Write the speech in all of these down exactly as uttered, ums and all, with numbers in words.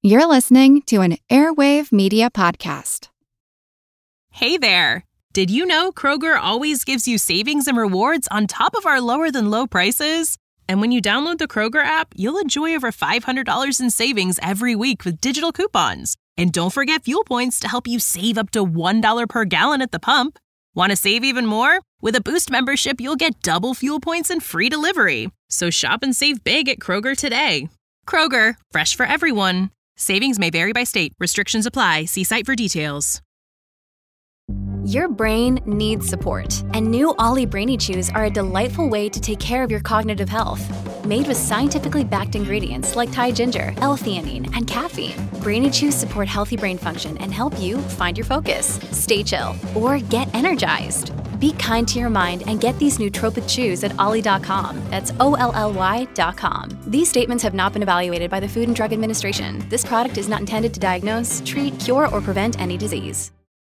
You're listening to an Airwave Media Podcast. Hey there! Did you know Kroger always gives you savings and rewards on top of our lower-than-low prices? And when you download the Kroger app, you'll enjoy over five hundred dollars in savings every week with digital coupons. And don't forget fuel points to help you save up to one dollar per gallon at the pump. Want to save even more? With a Boost membership, you'll get double fuel points and free delivery. So shop and save big at Kroger today. Kroger, fresh for everyone. Savings may vary by state. Restrictions apply. See site for details. Your brain needs support, and new Ollie Brainy Chews are a delightful way to take care of your cognitive health. Made with scientifically backed ingredients like Thai ginger, L-theanine, and caffeine, Brainy Chews support healthy brain function and help you find your focus, stay chill, or get energized. Be kind to your mind and get these nootropic chews at ollie dot com. That's O L L Y dot com. These statements have not been evaluated by the Food and Drug Administration. This product is not intended to diagnose, treat, cure, or prevent any disease.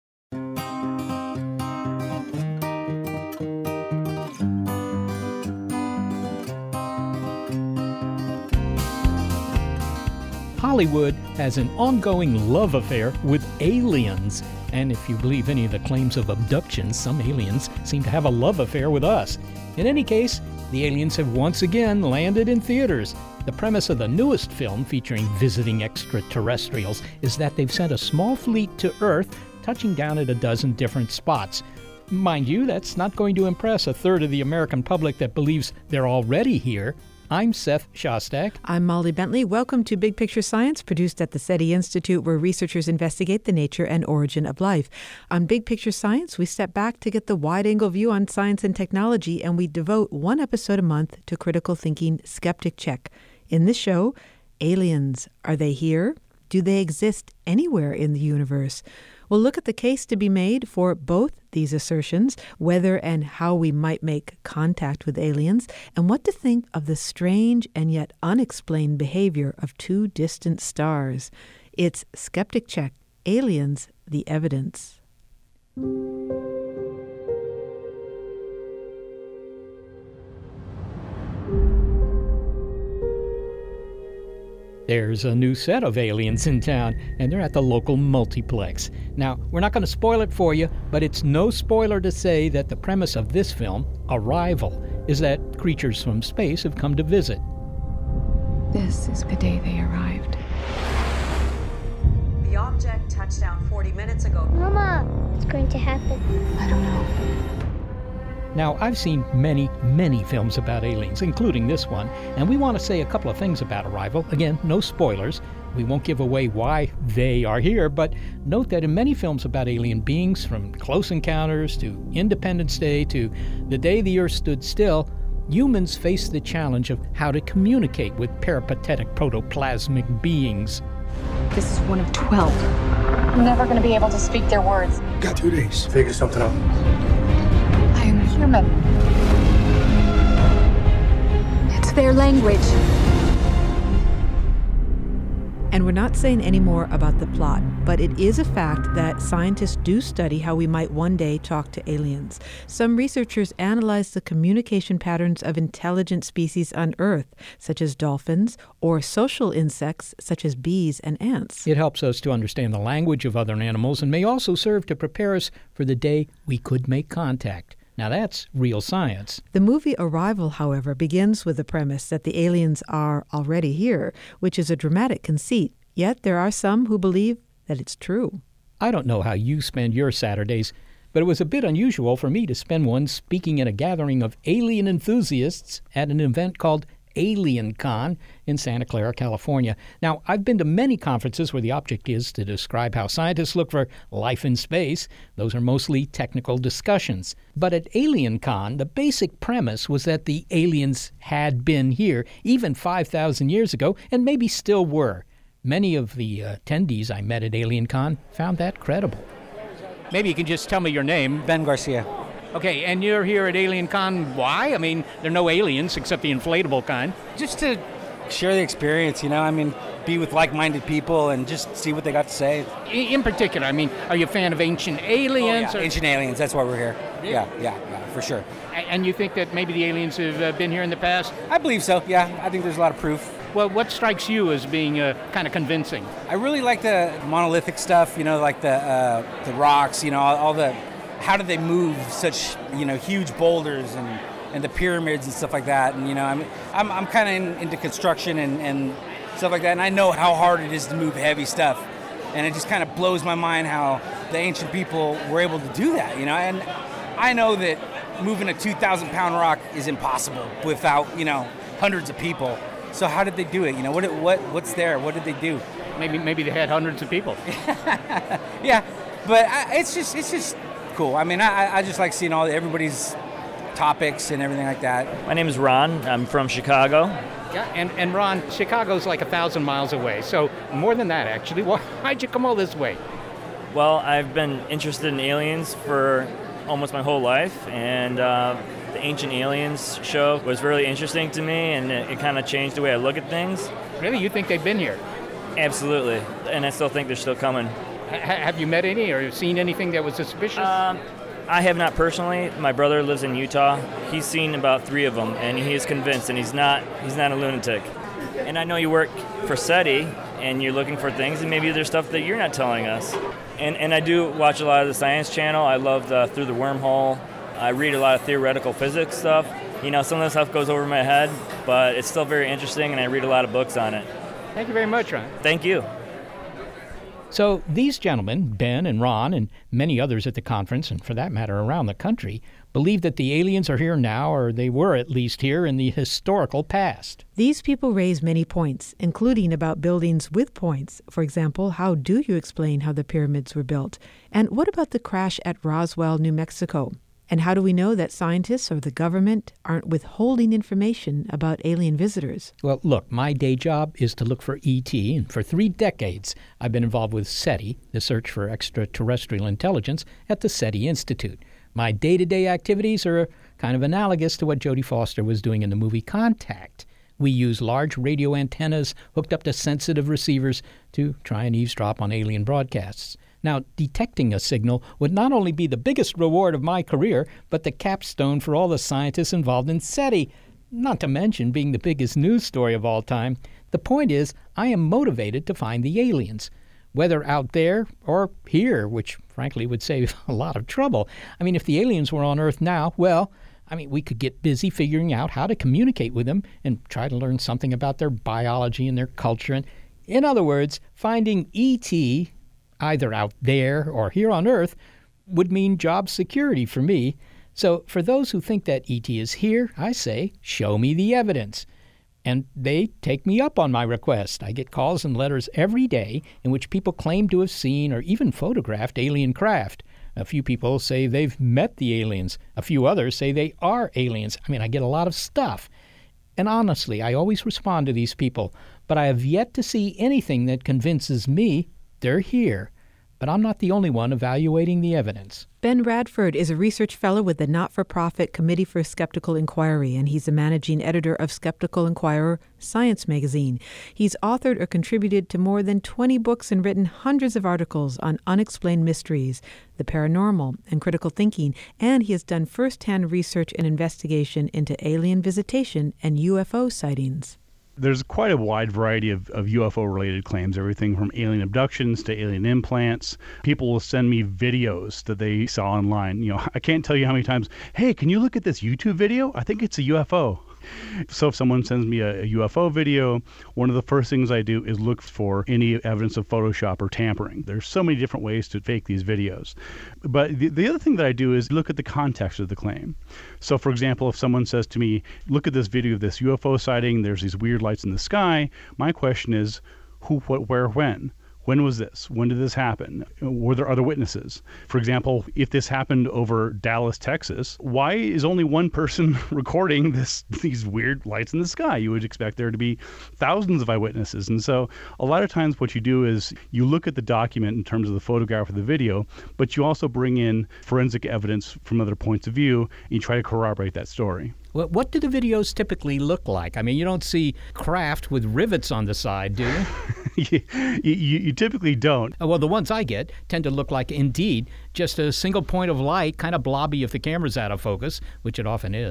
Hollywood has an ongoing love affair with aliens. And if you believe any of the claims of abductions, some aliens seem to have a love affair with us. In any case, the aliens have once again landed in theaters. The premise of the newest film featuring visiting extraterrestrials is that they've sent a small fleet to Earth, touching down at a dozen different spots. Mind you, that's not going to impress a third of the American public that believes they're already here. I'm Seth Shostak. I'm Molly Bentley. Welcome to Big Picture Science, produced at the SETI Institute, where researchers investigate the nature and origin of life. On Big Picture Science, we step back to get the wide-angle view on science and technology, and we devote one episode a month to critical thinking skeptic check. In this show, aliens. Are they here? Do they exist anywhere in the universe? We'll look at the case to be made for both these assertions, whether and how we might make contact with aliens, and what to think of the strange and yet unexplained behavior of two distant stars. It's Skeptic Check, Aliens, the Evidence. There's a new set of aliens in town, and they're at the local multiplex. Now, we're not going to spoil it for you, but it's no spoiler to say that the premise of this film, Arrival, is that creatures from space have come to visit. This is the day they arrived. The object touched down forty minutes ago. Mama, what's going to happen? I don't know. Now, I've seen many, many films about aliens, including this one, and we want to say a couple of things about Arrival. Again, no spoilers. We won't give away why they are here, but note that in many films about alien beings, from Close Encounters to Independence Day to The Day the Earth Stood Still, humans face the challenge of how to communicate with peripatetic protoplasmic beings. This is one of twelve. I'm never going to be able to speak their words. Got two days. Figure something out. I am human. It's their language. And we're not saying any more about the plot, but it is a fact that scientists do study how we might one day talk to aliens. Some researchers analyze the communication patterns of intelligent species on Earth, such as dolphins, or social insects, such as bees and ants. It helps us to understand the language of other animals and may also serve to prepare us for the day we could make contact. Now that's real science. The movie Arrival, however, begins with the premise that the aliens are already here, which is a dramatic conceit. Yet there are some who believe that it's true. I don't know how you spend your Saturdays, but it was a bit unusual for me to spend one speaking at a gathering of alien enthusiasts at an event called Alien Con in Santa Clara, California. Now, I've been to many conferences where the object is to describe how scientists look for life in space. Those are mostly technical discussions. But at Alien Con, the basic premise was that the aliens had been here even five thousand years ago and maybe still were. Many of the uh, attendees I met at Alien Con found that credible. Maybe you can just tell me your name. Ben Garcia. Okay, and you're here at Alien Con. Why? I mean, there are no aliens except the inflatable kind. Just to share the experience, you know, I mean, be with like-minded people and just see what they got to say. In particular, I mean, are you a fan of Ancient Aliens? Oh, yeah. Or... Ancient Aliens, that's why we're here. Yeah, yeah, yeah, for sure. And you think that maybe the aliens have uh, been here in the past? I believe so, yeah. I think there's a lot of proof. Well, what strikes you as being uh, kind of convincing? I really like the monolithic stuff, you know, like the uh, the rocks, you know, all, all the, how do they move such, you know, huge boulders and, and the pyramids and stuff like that. And, you know, I'm I'm, I'm kind of in, into construction and, and stuff like that, and I know how hard it is to move heavy stuff. And it just kind of blows my mind how the ancient people were able to do that, you know. And I know that moving a two thousand pound rock is impossible without, you know, hundreds of people. So how did they do it? You know, what what what's there? What did they do? Maybe maybe they had hundreds of people. Yeah, but I, it's just it's just cool. I mean, I I just like seeing all everybody's topics and everything like that. My name is Ron. I'm from Chicago. Yeah, and, and Ron, Chicago's like a thousand miles away, so more than that, actually. Why, why'd you come all this way? Well, I've been interested in aliens for almost my whole life, and uh, the Ancient Aliens show was really interesting to me, and it, it kind of changed the way I look at things. Really? You think they've been here? Absolutely, and I still think they're still coming. H- have you met any or seen anything that was suspicious? Um, I have not personally. My brother lives in Utah. He's seen about three of them, and he is convinced, and he's not he's not a lunatic. And I know you work for SETI, and you're looking for things, and maybe there's stuff that you're not telling us. And and I do watch a lot of the Science Channel. I love the Through the Wormhole. I read a lot of theoretical physics stuff. You know, some of the stuff goes over my head, but it's still very interesting, and I read a lot of books on it. Thank you very much, Ron. Thank you. So these gentlemen, Ben and Ron and many others at the conference, and for that matter around the country, believe that the aliens are here now, or they were at least here in the historical past. These people raise many points, including about buildings with points. For example, how do you explain how the pyramids were built? And what about the crash at Roswell, New Mexico? And how do we know that scientists or the government aren't withholding information about alien visitors? Well, look, my day job is to look for E T, and for three decades I've been involved with SETI, the Search for Extraterrestrial Intelligence, at the SETI Institute. My day-to-day activities are kind of analogous to what Jodie Foster was doing in the movie Contact. We use large radio antennas hooked up to sensitive receivers to try and eavesdrop on alien broadcasts. Now, detecting a signal would not only be the biggest reward of my career, but the capstone for all the scientists involved in SETI, not to mention being the biggest news story of all time. The point is, I am motivated to find the aliens, whether out there or here, which frankly would save a lot of trouble. I mean, if the aliens were on Earth now, well, I mean, we could get busy figuring out how to communicate with them and try to learn something about their biology and their culture. And in other words, finding E T either out there or here on Earth would mean job security for me. So for those who think that E T is here, I say, show me the evidence. And they take me up on my request. I get calls and letters every day in which people claim to have seen or even photographed alien craft. A few people say they've met the aliens. A few others say they are aliens. I mean, I get a lot of stuff. And honestly, I always respond to these people, but I have yet to see anything that convinces me they're here. But I'm not the only one evaluating the evidence. Ben Radford is a research fellow with the not-for-profit Committee for Skeptical Inquiry, and he's the managing editor of Skeptical Inquirer Science magazine. He's authored or contributed to more than twenty books and written hundreds of articles on unexplained mysteries, the paranormal, and critical thinking, and he has done first-hand research and investigation into alien visitation and U F O sightings. There's quite a wide variety of, of U F O-related claims, everything from alien abductions to alien implants. People will send me videos that they saw online. You know, I can't tell you how many times, hey, can you look at this YouTube video? I think it's a U F O. So if someone sends me a, a U F O video, one of the first things I do is look for any evidence of Photoshop or tampering. There's so many different ways to fake these videos. But the, the other thing that I do is look at the context of the claim. So for example, if someone says to me, look at this video of this U F O sighting, there's these weird lights in the sky, my question is, who, what, where, when? When was this? When did this happen? Were there other witnesses? For example, if this happened over Dallas, Texas, why is only one person recording this these weird lights in the sky? You would expect there to be thousands of eyewitnesses. And so a lot of times what you do is you look at the document in terms of the photograph or the video, but you also bring in forensic evidence from other points of view, and you try to corroborate that story. What do the videos typically look like? I mean, you don't see craft with rivets on the side, do you? you, you? You typically don't. Well, the ones I get tend to look like, indeed, just a single point of light, kind of blobby if the camera's out of focus, which it often is.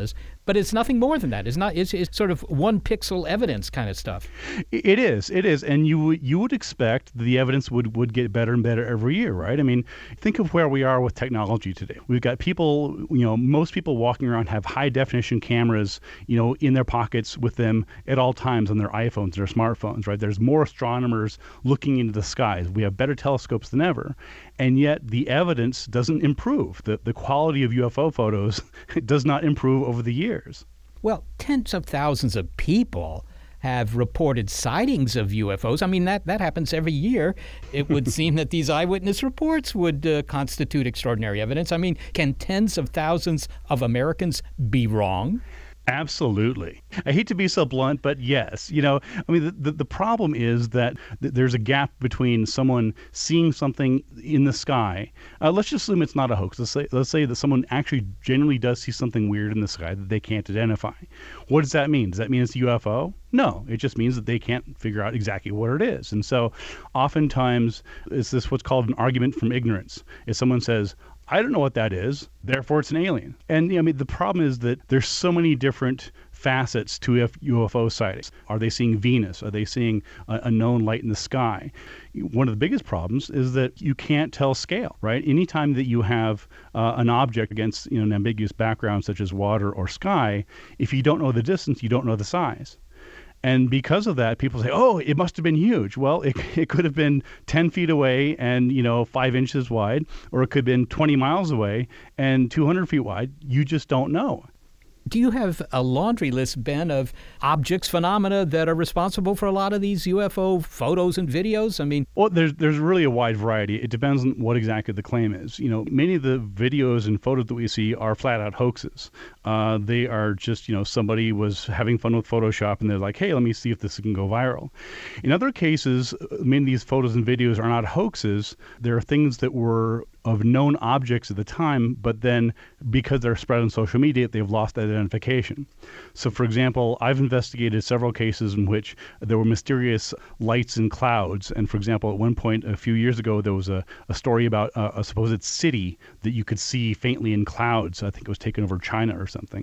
But it's nothing more than that. It's not. It's, it's sort of one pixel evidence kind of stuff. It is. It is. And you would you would expect the evidence would, would get better and better every year, right? I mean, think of where we are with technology today. We've got people, you know, most people walking around have high definition cameras, you know, in their pockets with them at all times on their iPhones, their smartphones, right? There's more astronomers looking into the skies. We have better telescopes than ever. And yet the evidence doesn't improve. The, the quality of U F O photos does not improve over the years. Well, tens of thousands of people have reported sightings of U F Os. I mean, that, that happens every year. It would seem that these eyewitness reports would uh, constitute extraordinary evidence. I mean, can tens of thousands of Americans be wrong? Absolutely. I hate to be so blunt, but yes. You know, I mean, the, the, the problem is that th- there's a gap between someone seeing something in the sky. Uh, let's just assume it's not a hoax. Let's say, let's say that someone actually genuinely does see something weird in the sky that they can't identify. What does that mean? Does that mean it's a U F O? No, it just means that they can't figure out exactly what it is. And so oftentimes it's this what's called an argument from ignorance. If someone says, I don't know what that is, therefore it's an alien. And you know, I mean, the problem is that there's so many different facets to U F O sightings. Are they seeing Venus? Are they seeing a, a known light in the sky? One of the biggest problems is that you can't tell scale, right? Anytime that you have uh, an object against you know, an ambiguous background such as water or sky, if you don't know the distance, you don't know the size. And because of that, people say, oh, it must have been huge. Well, it, it could have been ten feet away and, you know, five inches wide, or it could have been twenty miles away and two hundred feet wide. You just don't know. Do you have a laundry list, Ben, of objects, phenomena that are responsible for a lot of these U F O photos and videos? I mean, well, there's there's really a wide variety. It depends on what exactly the claim is. You know, many of the videos and photos that we see are flat out hoaxes. Uh, they are just, you know, somebody was having fun with Photoshop and they're like, hey, let me see if this can go viral. In other cases, many of these photos and videos are not hoaxes. There are things that were of known objects at the time, but then because they're spread on social media, they've lost identification. So, for example, I've investigated several cases in which there were mysterious lights in clouds. And, for example, at one point a few years ago, there was a, a story about a, a supposed city that you could see faintly in clouds. I think it was taken over China or something.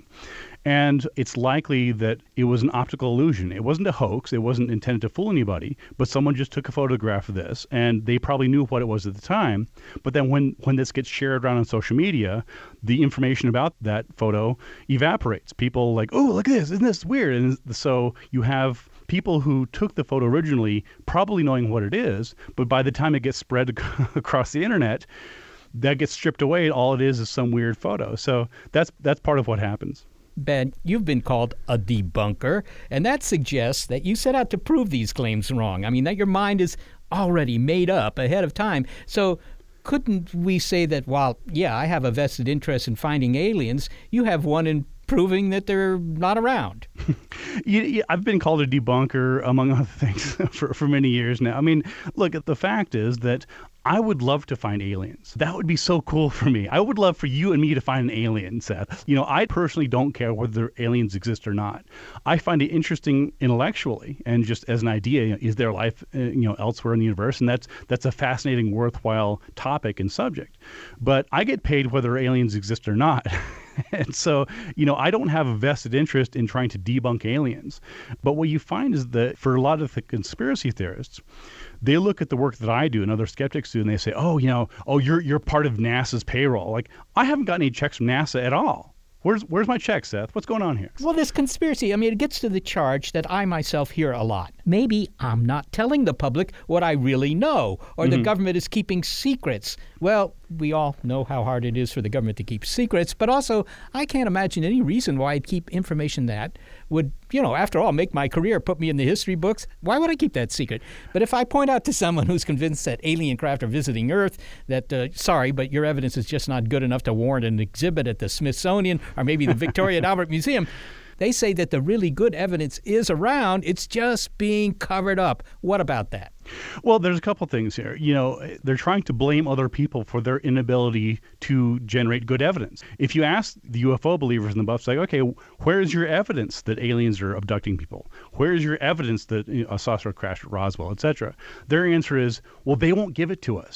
And it's likely that it was an optical illusion. It wasn't a hoax. It wasn't intended to fool anybody, but someone just took a photograph of this, and they probably knew what it was at the time. But then when, when this gets shared around on social media, the information about that photo evaporates. People like, oh, look at this. Isn't this weird? And so you have people who took the photo originally probably knowing what it is, but by the time it gets spread across the internet, that gets stripped away. All it is is some weird photo. So that's that's part of what happens. Ben, you've been called a debunker, and that suggests that you set out to prove these claims wrong. I mean, that your mind is already made up ahead of time. So couldn't we say that while, yeah, I have a vested interest in finding aliens, you have one in proving that they're not around? you, you, I've been called a debunker, among other things, for, for many years now. I mean, look, the fact is that I would love to find aliens. That would be so cool for me. I would love for you and me to find an alien, Seth. You know, I personally don't care whether aliens exist or not. I find it interesting intellectually and just as an idea. You know, is there life, uh, you know, elsewhere in the universe? And that's that's a fascinating, worthwhile topic and subject. But I get paid whether aliens exist or not. And so, you know, I don't have a vested interest in trying to debunk aliens. But what you find is that for a lot of the conspiracy theorists, they look at the work that I do and other skeptics do, and they say, oh, you know, oh, you're you're part of NASA's payroll. Like, I haven't gotten any checks from NASA at all. Where's where's my check, Seth? What's going on here? Well, this conspiracy, I mean, it gets to the charge that I myself hear a lot. Maybe I'm not telling the public what I really know, or mm-hmm. the government is keeping secrets. Well, we all know how hard it is for the government to keep secrets, but also I can't imagine any reason why I'd keep information that would, you know, after all, make my career, put me in the history books. Why would I keep that secret? But if I point out to someone who's convinced that alien craft are visiting Earth, that, uh, sorry, but your evidence is just not good enough to warrant an exhibit at the Smithsonian or maybe the Victoria and Albert Museum, they say that the really good evidence is around. It's just being covered up. What about that? Well, there's a couple things here. You know, they're trying to blame other people for their inability to generate good evidence. If you ask the U F O believers in the buffs, like, okay, where is your evidence that aliens are abducting people? Where is your evidence that a saucer crashed at Roswell, et cetera? Their answer is, well, they won't give it to us.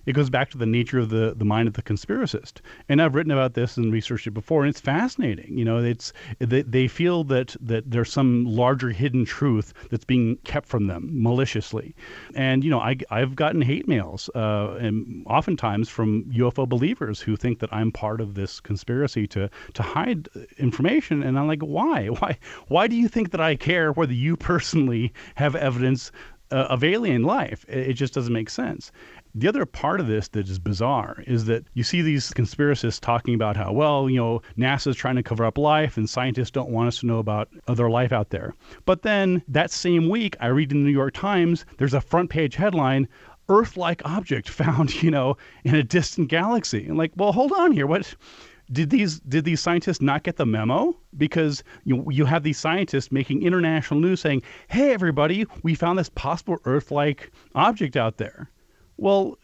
It goes back to the nature of the, the mind of the conspiracist. And I've written about this and researched it before, and it's fascinating. You know, it's they, they feel that that there's some larger hidden truth that's being kept from them maliciously. And, you know, I, I've gotten hate mails, uh, and oftentimes from U F O believers who think that I'm part of this conspiracy to to hide information. And I'm like, why? Why? Why do you think that I care whether you personally have evidence uh, of alien life? It, it just doesn't make sense. The other part of this that is bizarre is that you see these conspiracists talking about how, well, you know, NASA's trying to cover up life and scientists don't want us to know about other life out there. But then that same week, I read in the New York Times, there's a front page headline, Earth-like object found, you know, in a distant galaxy. And like, well, hold on here. What did these did these scientists not get the memo? Because you you have these scientists making international news saying, hey, everybody, we found this possible Earth-like object out there. Well,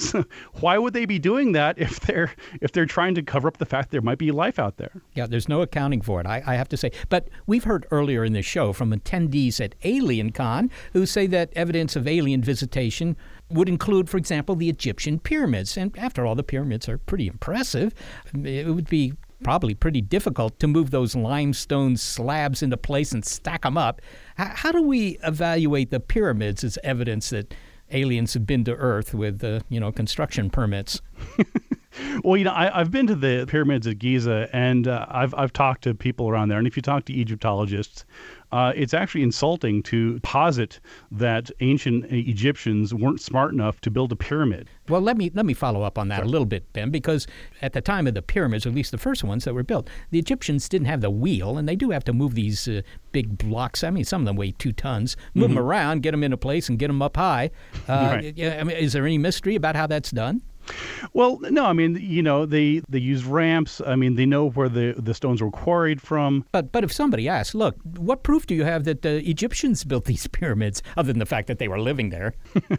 why would they be doing that if they're if they're trying to cover up the fact there might be life out there? Yeah, there's no accounting for it, I, I have to say. But we've heard earlier in the show from attendees at AlienCon who say that evidence of alien visitation would include, for example, the Egyptian pyramids. And after all, the pyramids are pretty impressive. It would be probably pretty difficult to move those limestone slabs into place and stack them up. H- how do we evaluate the pyramids as evidence that aliens have been to Earth with, uh, you know, construction permits? Well, you know, I, I've been to the pyramids at Giza, and uh, I've I've talked to people around there. And if you talk to Egyptologists, uh, it's actually insulting to posit that ancient Egyptians weren't smart enough to build a pyramid. Well, let me let me follow up on that Sorry. a little bit, Ben, because at the time of the pyramids, at least the first ones that were built, the Egyptians didn't have the wheel, and they do have to move these uh, big blocks. I mean, some of them weigh two tons. Move mm-hmm. them around, get them into place, and get them up high. Uh, right. I mean, is there any mystery about how that's done? Well, no, I mean, you know, they, they use ramps. I mean, they know where the, the stones were quarried from. But but if somebody asks, look, what proof do you have that the Egyptians built these pyramids, other than the fact that they were living there?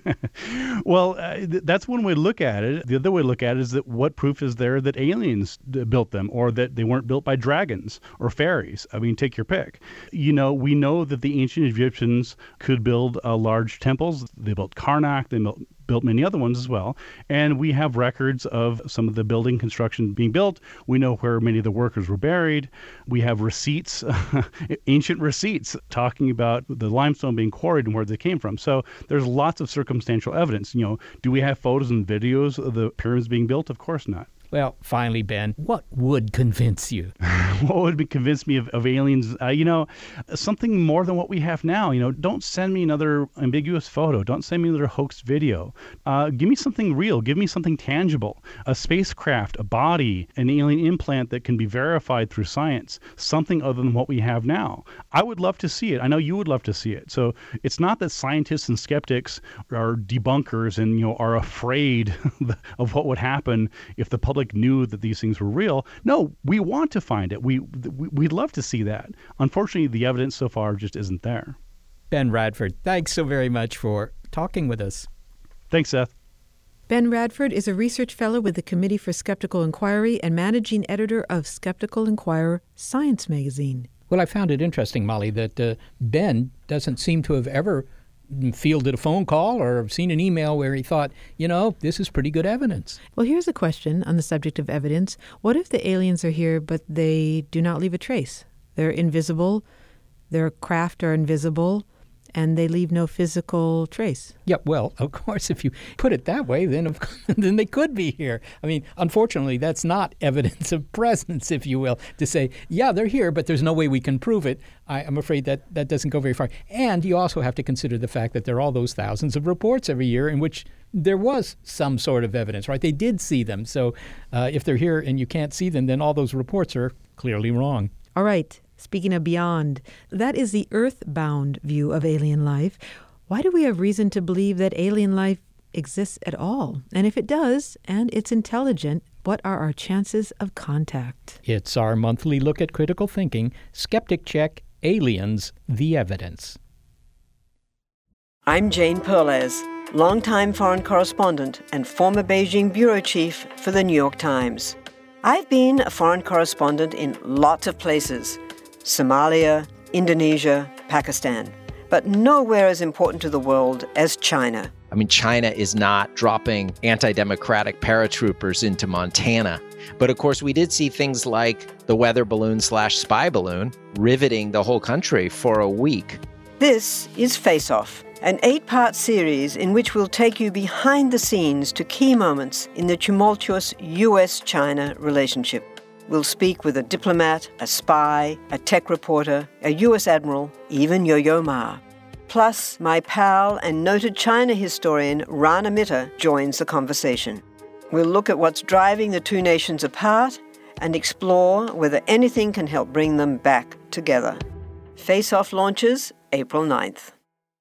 Well, uh, th- that's one way to look at it. The other way to look at it is that what proof is there that aliens d- built them, or that they weren't built by dragons or fairies? I mean, take your pick. You know, we know that the ancient Egyptians could build uh, large temples. They built Karnak. They built built many other ones as well. And we have records of some of the building construction being built. We know where many of the workers were buried. We have receipts, ancient receipts, talking about the limestone being quarried and where they came from. So there's lots of circumstantial evidence. You know, do we have photos and videos of the pyramids being built? Of course not. Well, finally, Ben, what would convince you? What would convince me of, of aliens? Uh, you know, something more than what we have now. You know, don't send me another ambiguous photo. Don't send me another hoaxed video. Uh, give me something real. Give me something tangible. A spacecraft, a body, an alien implant that can be verified through science. Something other than what we have now. I would love to see it. I know you would love to see it. So it's not that scientists and skeptics are debunkers and, you know, are afraid of what would happen if the public knew that these things were real. No, we want to find it. We, we, we'd love to see that. Unfortunately, the evidence so far just isn't there. Ben Radford, thanks so very much for talking with us. Thanks, Seth. Ben Radford is a research fellow with the Committee for Skeptical Inquiry and managing editor of Skeptical Inquirer Science magazine. Well, I found it interesting, Molly, that uh, Ben doesn't seem to have ever fielded a phone call or seen an email where he thought, you know, this is pretty good evidence. Well, here's a question on the subject of evidence. What if the aliens are here, but they do not leave a trace? They're invisible, their craft are invisible, and they leave no physical trace. Yeah, well, of course, if you put it that way, then of, then they could be here. I mean, unfortunately, that's not evidence of presence, if you will, to say, yeah, they're here, but there's no way we can prove it. I, I'm afraid that that doesn't go very far. And you also have to consider the fact that there are all those thousands of reports every year in which there was some sort of evidence, right? They did see them. So uh, if they're here and you can't see them, then all those reports are clearly wrong. All right. Speaking of beyond, that is the earthbound view of alien life. Why do we have reason to believe that alien life exists at all? And if it does, and it's intelligent, what are our chances of contact? It's our monthly look at critical thinking. Skeptic Check, Aliens, the Evidence. I'm Jane Perlez, longtime foreign correspondent and former Beijing bureau chief for the New York Times. I've been a foreign correspondent in lots of places. Somalia, Indonesia, Pakistan, but nowhere as important to the world as China. I mean, China is not dropping anti-democratic paratroopers into Montana. But of course, we did see things like the weather balloon slash spy balloon riveting the whole country for a week. This is Face Off, an eight-part series in which we'll take you behind the scenes to key moments in the tumultuous U S China relationship. We'll speak with a diplomat, a spy, a tech reporter, a U S admiral, even Yo-Yo Ma. Plus, my pal and noted China historian Rana Mitter joins the conversation. We'll look at what's driving the two nations apart and explore whether anything can help bring them back together. Face Off launches April ninth.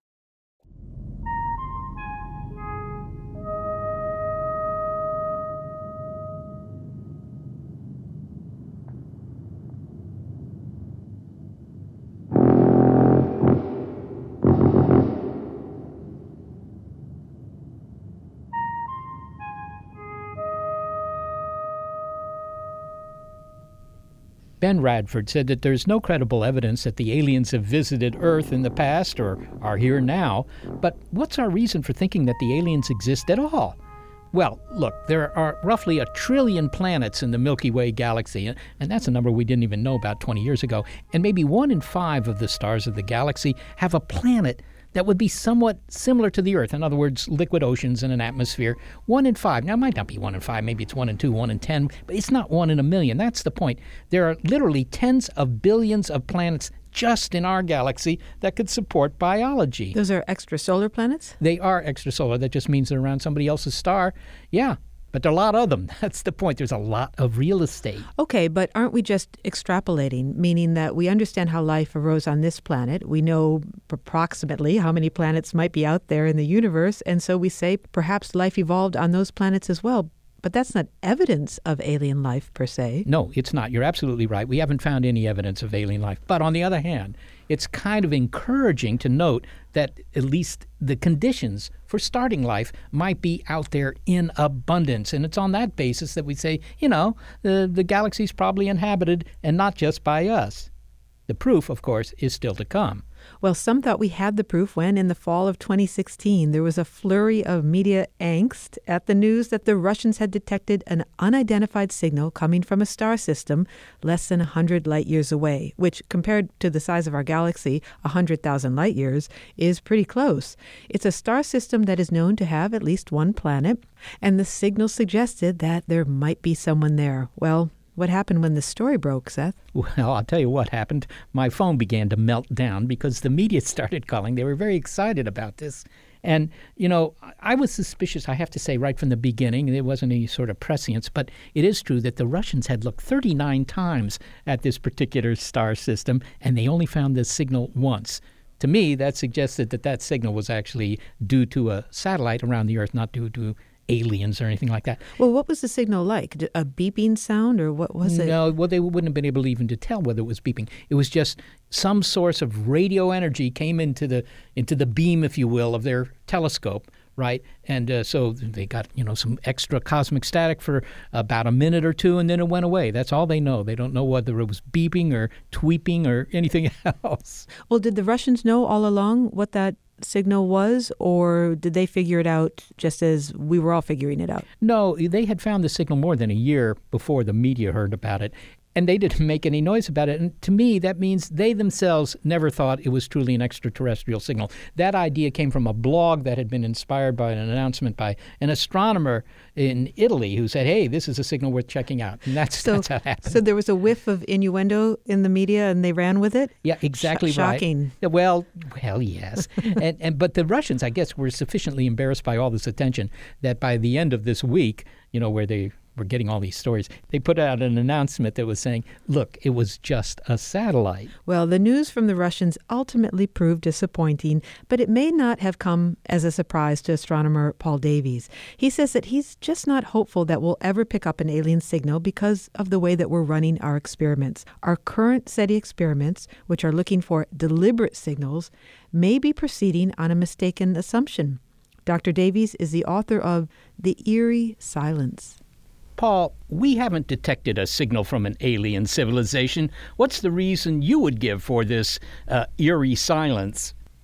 Ben Radford said that there's no credible evidence that the aliens have visited Earth in the past or are here now, but what's our reason for thinking that the aliens exist at all? Well, look, there are roughly a trillion planets in the Milky Way galaxy, and that's a number we didn't even know about twenty years ago, and maybe one in five of the stars of the galaxy have a planet that would be somewhat similar to the Earth. In other words, liquid oceans and an atmosphere. One in five. Now, it might not be one in five. Maybe it's one in two, one in ten. But it's not one in a million. That's the point. There are literally tens of billions of planets just in our galaxy that could support biology. Those are extrasolar planets? They are extrasolar. That just means they're around somebody else's star. Yeah. But there are a lot of them. That's the point. There's a lot of real estate. Okay, but aren't we just extrapolating, meaning that we understand how life arose on this planet? We know approximately how many planets might be out there in the universe, and so we say perhaps life evolved on those planets as well. But that's not evidence of alien life per se. No, it's not. You're absolutely right. We haven't found any evidence of alien life. But on the other hand, it's kind of encouraging to note that at least the conditions for starting life might be out there in abundance. And it's on that basis that we say, you know, the, the galaxy's probably inhabited and not just by us. The proof, of course, is still to come. Well, some thought we had the proof when, in the fall of twenty sixteen, there was a flurry of media angst at the news that the Russians had detected an unidentified signal coming from a star system less than one hundred light years away, which, compared to the size of our galaxy, one hundred thousand light years, is pretty close. It's a star system that is known to have at least one planet, and the signal suggested that there might be someone there. Well, what happened when the story broke, Seth? Well, I'll tell you what happened. My phone began to melt down because the media started calling. They were very excited about this. And, you know, I was suspicious, I have to say, right from the beginning. There wasn't any sort of prescience. But it is true that the Russians had looked thirty-nine times at this particular star system, and they only found this signal once. To me, that suggested that that signal was actually due to a satellite around the Earth, not due to aliens or anything like that. Well, what was the signal like? A beeping sound, or what was it? No, well, they wouldn't have been able even to tell whether it was beeping. It was just some source of radio energy came into the into the beam, if you will, of their telescope, right? And uh, so they got, you know, some extra cosmic static for about a minute or two, and then it went away. That's all they know. They don't know whether it was beeping or tweeping or anything else. Well, did the Russians know all along what that signal was, or did they figure it out just as we were all figuring it out? No, they had found the signal more than a year before the media heard about it. And they didn't make any noise about it. And to me, that means they themselves never thought it was truly an extraterrestrial signal. That idea came from a blog that had been inspired by an announcement by an astronomer in Italy who said, hey, this is a signal worth checking out. And that's, so, that's how it happened. So there was a whiff of innuendo in the media and they ran with it? Yeah, exactly Sh- right. Shocking. Well, well, yes. and, and But the Russians, I guess, were sufficiently embarrassed by all this attention that by the end of this week, you know, where they were getting all these stories, they put out an announcement that was saying, look, it was just a satellite. Well, the news from the Russians ultimately proved disappointing, but it may not have come as a surprise to astronomer Paul Davies. He says that he's just not hopeful that we'll ever pick up an alien signal because of the way that we're running our experiments. Our current SETI experiments, which are looking for deliberate signals, may be proceeding on a mistaken assumption. Doctor Davies is the author of The Eerie Silence. Paul, we haven't detected a signal from an alien civilization. What's the reason you would give for this uh, eerie silence?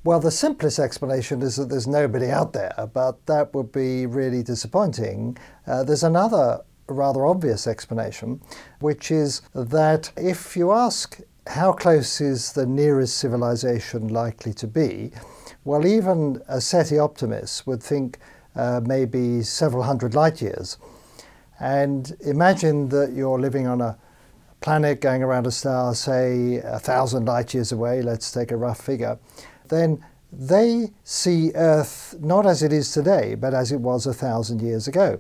Well, the simplest explanation is that there's nobody out there, but that would be really disappointing. Uh, there's another rather obvious explanation, which is that if you ask how close is the nearest civilization likely to be, well, even a SETI optimist would think uh, maybe several hundred light years. And imagine that you're living on a planet going around a star, say a thousand light years away, let's take a rough figure, then they see Earth not as it is today, but as it was a thousand years ago.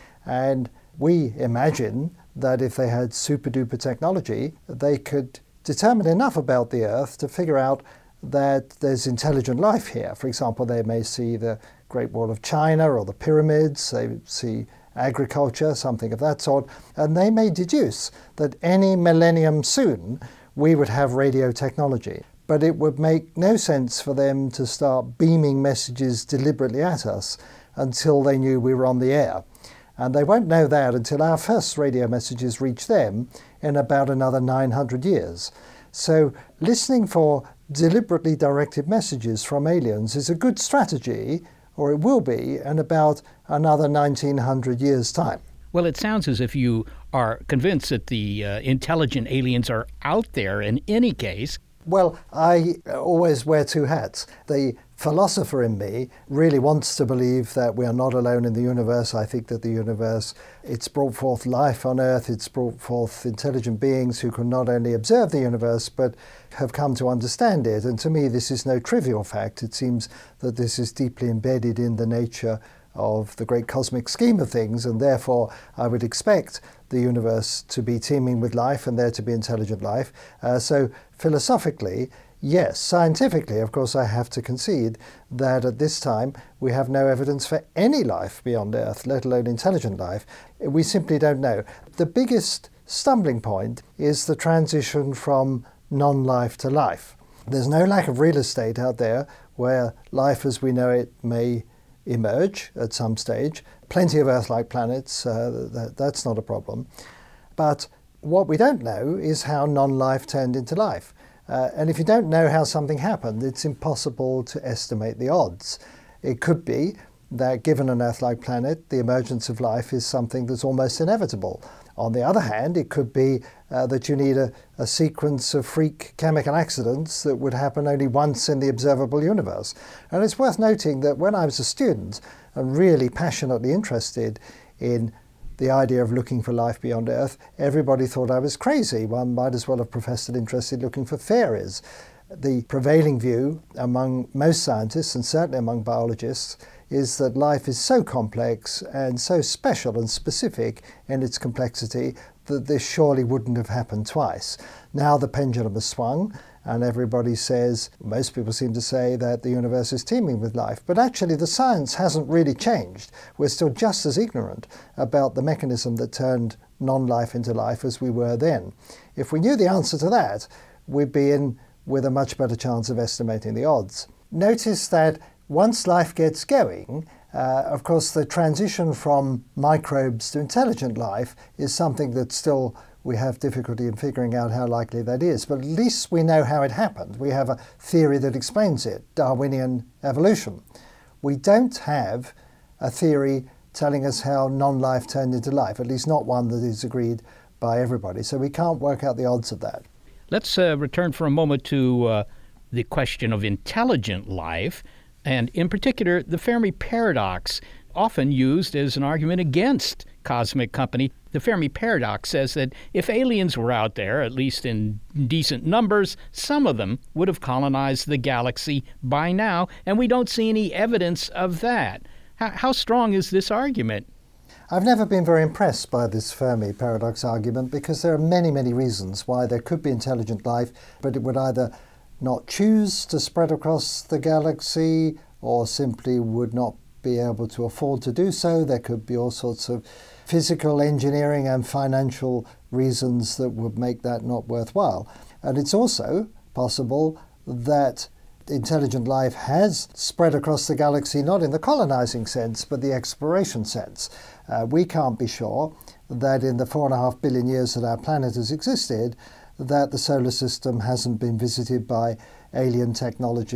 And we imagine that if they had super-duper technology, they could determine enough about the Earth to figure out that there's intelligent life here. For example, they may see the Great Wall of China or the pyramids, they see agriculture, something of that sort, and they may deduce that any millennium soon we would have radio technology. But it would make no sense for them to start beaming messages deliberately at us until they knew we were on the air. And they won't know that until our first radio messages reach them in about another nine hundred years. So listening for deliberately directed messages from aliens is a good strategy, or it will be, in about another nineteen hundred years' time. Well, it sounds as if you are convinced that the uh, intelligent aliens are out there in any case. Well, I always wear two hats. The philosopher in me really wants to believe that we are not alone in the universe. I think that the universe, it's brought forth life on Earth, it's brought forth intelligent beings who can not only observe the universe, but have come to understand it. And to me, this is no trivial fact. It seems that this is deeply embedded in the nature of the great cosmic scheme of things, and therefore I would expect the universe to be teeming with life and there to be intelligent life. Uh, so philosophically, yes. Scientifically, of course, I have to concede that at this time we have no evidence for any life beyond Earth, let alone intelligent life. We simply don't know. The biggest stumbling point is the transition from non-life to life. There's no lack of real estate out there where life as we know it may emerge at some stage. Plenty of Earth-like planets, uh, that, that's not a problem. But what we don't know is how non-life turned into life. Uh, and if you don't know how something happened, it's impossible to estimate the odds. It could be that given an Earth-like planet, the emergence of life is something that's almost inevitable. On the other hand, it could be uh, that you need a, a sequence of freak chemical accidents that would happen only once in the observable universe. And it's worth noting that when I was a student and really passionately interested in the idea of looking for life beyond Earth, everybody thought I was crazy. One might as well have professed an interest in looking for fairies. The prevailing view among most scientists, and certainly among biologists, is that life is so complex and so special and specific in its complexity that this surely wouldn't have happened twice. Now the pendulum has swung, and everybody says, most people seem to say, that the universe is teeming with life. But actually the science hasn't really changed. We're still just as ignorant about the mechanism that turned non-life into life as we were then. If we knew the answer to that, we'd be in with a much better chance of estimating the odds. Notice that once life gets going, uh, of course the transition from microbes to intelligent life is something that still we have difficulty in figuring out how likely that is, but at least we know how it happened. We have a theory that explains it, Darwinian evolution. We don't have a theory telling us how non-life turned into life, at least not one that is agreed by everybody, so we can't work out the odds of that. Let's uh, return for a moment to uh, the question of intelligent life, and in particular the Fermi paradox, often used as an argument against cosmic company. The Fermi paradox says that if aliens were out there, at least in decent numbers, some of them would have colonized the galaxy by now, and we don't see any evidence of that. How, how strong is this argument? I've never been very impressed by this Fermi paradox argument because there are many, many reasons why there could be intelligent life, but it would either not choose to spread across the galaxy or simply would not be able to afford to do so. There could be all sorts of physical, engineering and financial reasons that would make that not worthwhile. And it's also possible that intelligent life has spread across the galaxy, not in the colonizing sense, but the exploration sense. Uh, we can't be sure that in the four and a half billion years that our planet has existed, that the solar system hasn't been visited by alien technology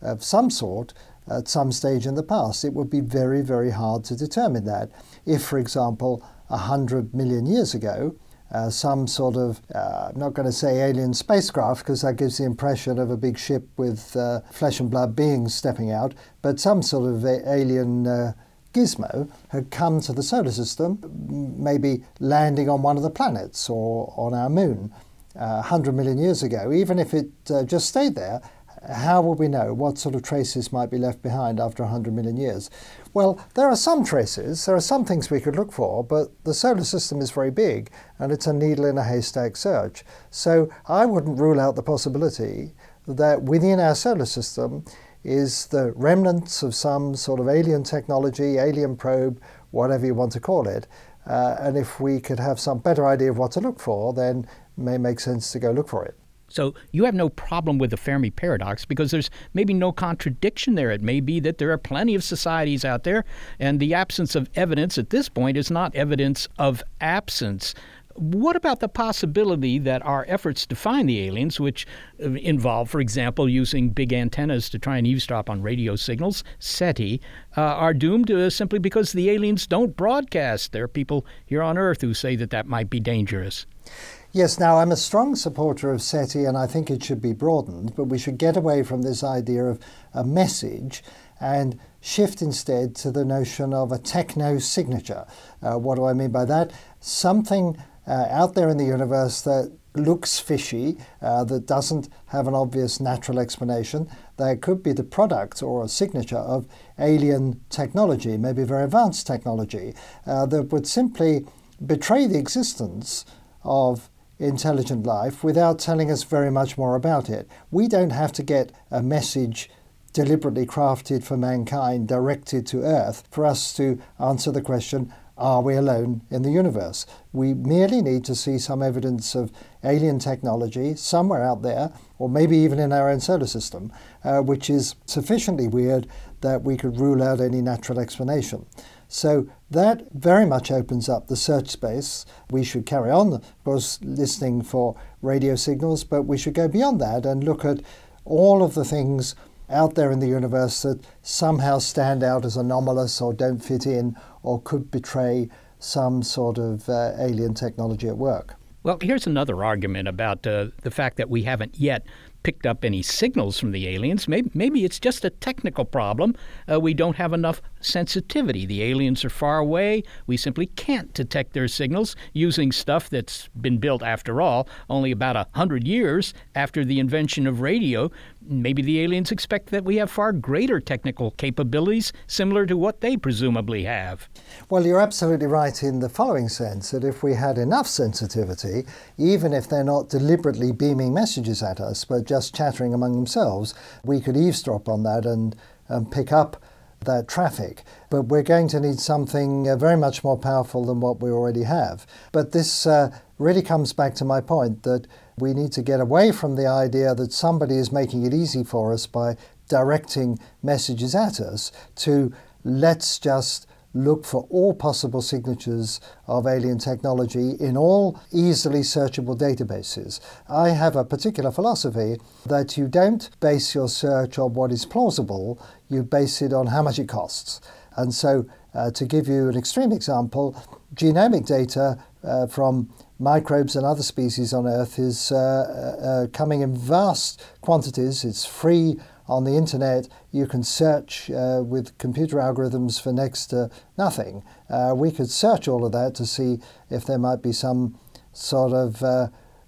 of some sort at some stage in the past. It would be very, very hard to determine that. If, for example, one hundred million years ago, uh, some sort of, uh, I'm not going to say alien spacecraft because that gives the impression of a big ship with uh, flesh and blood beings stepping out, but some sort of a- alien uh, gizmo had come to the solar system, maybe landing on one of the planets or on our moon uh, one hundred million years ago. Even if it uh, just stayed there, how will we know what sort of traces might be left behind after one hundred million years? Well, there are some traces, there are some things we could look for, but the solar system is very big and it's a needle in a haystack search. So I wouldn't rule out the possibility that within our solar system is the remnants of some sort of alien technology, alien probe, whatever you want to call it. Uh, and if we could have some better idea of what to look for, then it may make sense to go look for it. So you have no problem with the Fermi paradox because there's maybe no contradiction there. It may be that there are plenty of societies out there, and the absence of evidence at this point is not evidence of absence. What about the possibility that our efforts to find the aliens, which involve, for example, using big antennas to try and eavesdrop on radio signals, SETI, uh, are doomed uh, simply because the aliens don't broadcast? There are people here on Earth who say that that might be dangerous. Yes, now I'm a strong supporter of SETI and I think it should be broadened, but we should get away from this idea of a message and shift instead to the notion of a techno-signature. Uh, what do I mean by that? Something uh, out there in the universe that looks fishy, uh, that doesn't have an obvious natural explanation, that could be the product or a signature of alien technology, maybe very advanced technology, uh, that would simply betray the existence of intelligent life without telling us very much more about it. We don't have to get a message deliberately crafted for mankind directed to Earth for us to answer the question, are we alone in the universe? We merely need to see some evidence of alien technology somewhere out there, or maybe even in our own solar system, uh, which is sufficiently weird that we could rule out any natural explanation. So that very much opens up the search space. We should carry on, of course, listening for radio signals, but we should go beyond that and look at all of the things out there in the universe that somehow stand out as anomalous or don't fit in or could betray some sort of uh, alien technology at work. Well, here's another argument about uh, the fact that we haven't yet picked up any signals from the aliens. Maybe, maybe it's just a technical problem. Uh, we don't have enough sensitivity. The aliens are far away. We simply can't detect their signals using stuff that's been built, after all, only about a hundred years after the invention of radio. Maybe the aliens expect that we have far greater technical capabilities similar to what they presumably have. Well, you're absolutely right in the following sense, that if we had enough sensitivity, even if they're not deliberately beaming messages at us, but just chattering among themselves, we could eavesdrop on that and, and pick up that traffic. But we're going to need something uh, very much more powerful than what we already have. But this uh, really comes back to my point that we need to get away from the idea that somebody is making it easy for us by directing messages at us to let's just look for all possible signatures of alien technology in all easily searchable databases. I have a particular philosophy that you don't base your search on what is plausible, you base it on how much it costs. And so, uh, to give you an extreme example, genomic data uh, from microbes and other species on Earth is uh, uh, coming in vast quantities. It's free on the internet. You can search uh, with computer algorithms for next to nothing. Uh, we could search all of that to see if there might be some sort of, uh,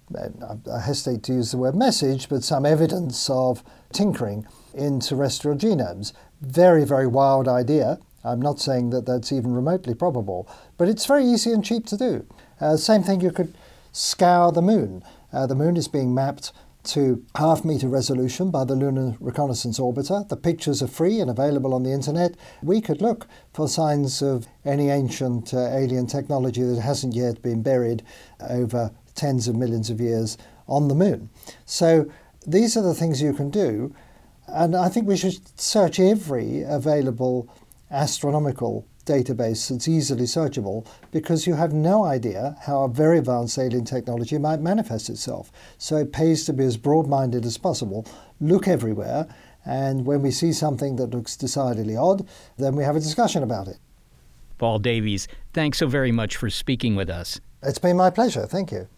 I hesitate to use the word message, but some evidence of tinkering in terrestrial genomes. Very, very wild idea. I'm not saying that that's even remotely probable, but it's very easy and cheap to do. Uh, same thing, you could scour the moon. Uh, the moon is being mapped to half meter resolution by the Lunar Reconnaissance Orbiter. The pictures are free and available on the internet. We could look for signs of any ancient uh, alien technology that hasn't yet been buried over tens of millions of years on the moon. So these are the things you can do. And I think we should search every available astronomical database that's easily searchable, because you have no idea how a very advanced alien technology might manifest itself. So it pays to be as broad-minded as possible, look everywhere, And when we see something that looks decidedly odd, then we have a discussion about it. Paul Davies, thanks so very much for speaking with us. It's been my pleasure. Thank you.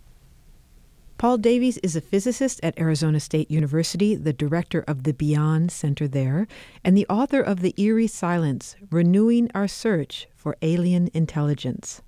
Paul Davies is a physicist at Arizona State University, the director of the Beyond Center there, and the author of The Eerie Silence, Renewing Our Search for Alien Intelligence.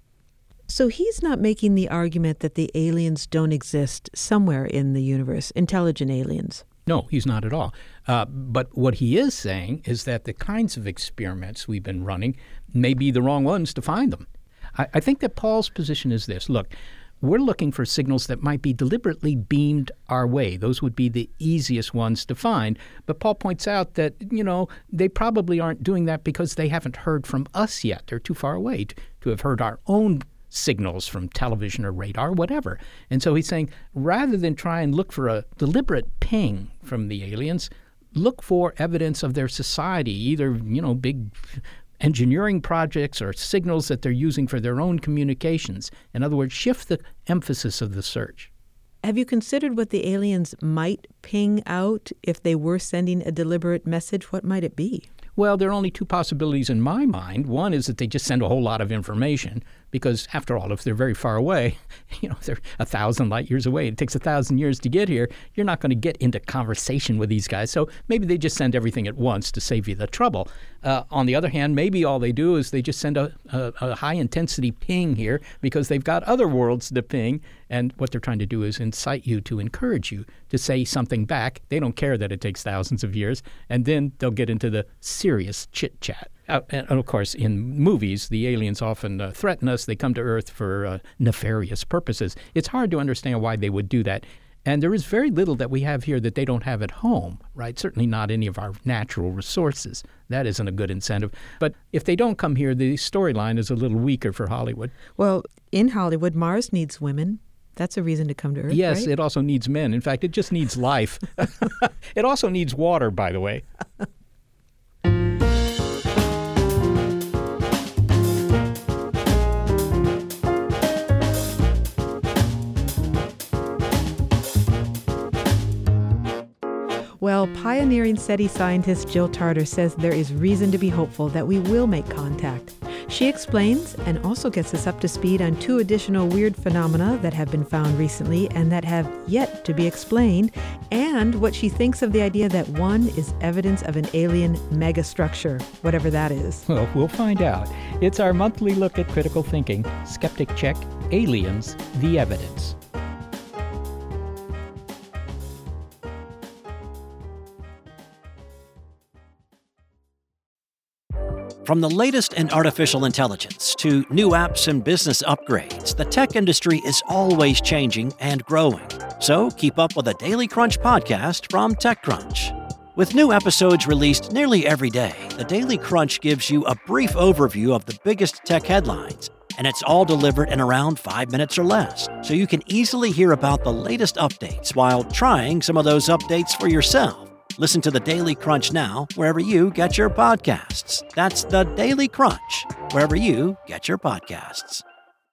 So he's not making the argument that the aliens don't exist somewhere in the universe, intelligent aliens. No, he's not at all. Uh, but what he is saying is that the kinds of experiments we've been running may be the wrong ones to find them. I, I think that Paul's position is this. Look, we're looking for signals that might be deliberately beamed our way. Those would be the easiest ones to find. But Paul points out that, you know, they probably aren't doing that because they haven't heard from us yet. They're too far away to, to have heard our own signals from television or radar, whatever. And so he's saying, rather than try and look for a deliberate ping from the aliens, look for evidence of their society, either, you know, big engineering projects or signals that they're using for their own communications. In other words, shift the emphasis of the search. Have you considered what the aliens might ping out if they were sending a deliberate message? What might it be? Well, there are only two possibilities in my mind. One is that they just send a whole lot of information because, after all, if they're very far away, you know, they're a thousand light years away. It takes a thousand years to get here. You're not going to get into conversation with these guys. So maybe they just send everything at once to save you the trouble. Uh, on the other hand, maybe all they do is they just send a, a, a high-intensity ping here because they've got other worlds to ping, and what they're trying to do is incite you to encourage you to say something back. They don't care that it takes thousands of years, and then they'll get into the serious chit-chat. Uh, and of course, in movies, the aliens often uh, threaten us. They come to Earth for uh, nefarious purposes. It's hard to understand why they would do that. And there is very little that we have here that they don't have at home, right? Certainly not any of our natural resources. That isn't a good incentive. But if they don't come here, the storyline is a little weaker for Hollywood. Well, in Hollywood, Mars needs women. That's a reason to come to Earth, yes, right? It also needs men. In fact, it just needs life. It also needs water, by the way. Well, pioneering SETI scientist Jill Tarter says there is reason to be hopeful that we will make contact. She explains and also gets us up to speed on two additional weird phenomena that have been found recently and that have yet to be explained, and what she thinks of the idea that one is evidence of an alien megastructure, whatever that is. Well, we'll find out. It's our monthly look at critical thinking. Skeptic Check, Aliens, the Evidence. From the latest in artificial intelligence to new apps and business upgrades, the tech industry is always changing and growing. So keep up with the Daily Crunch podcast from TechCrunch. With new episodes released nearly every day, the Daily Crunch gives you a brief overview of the biggest tech headlines, and it's all delivered in around five minutes or less, so you can easily hear about the latest updates while trying some of those updates for yourself. Listen to the Daily Crunch now, wherever you get your podcasts. That's the Daily Crunch, wherever you get your podcasts.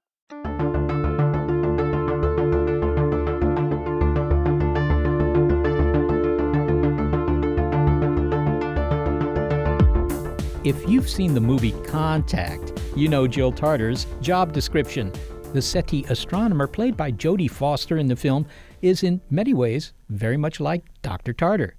If you've seen the movie Contact, you know Jill Tarter's job description. The SETI astronomer, played by Jodie Foster in the film, is in many ways very much like Doctor Tarter.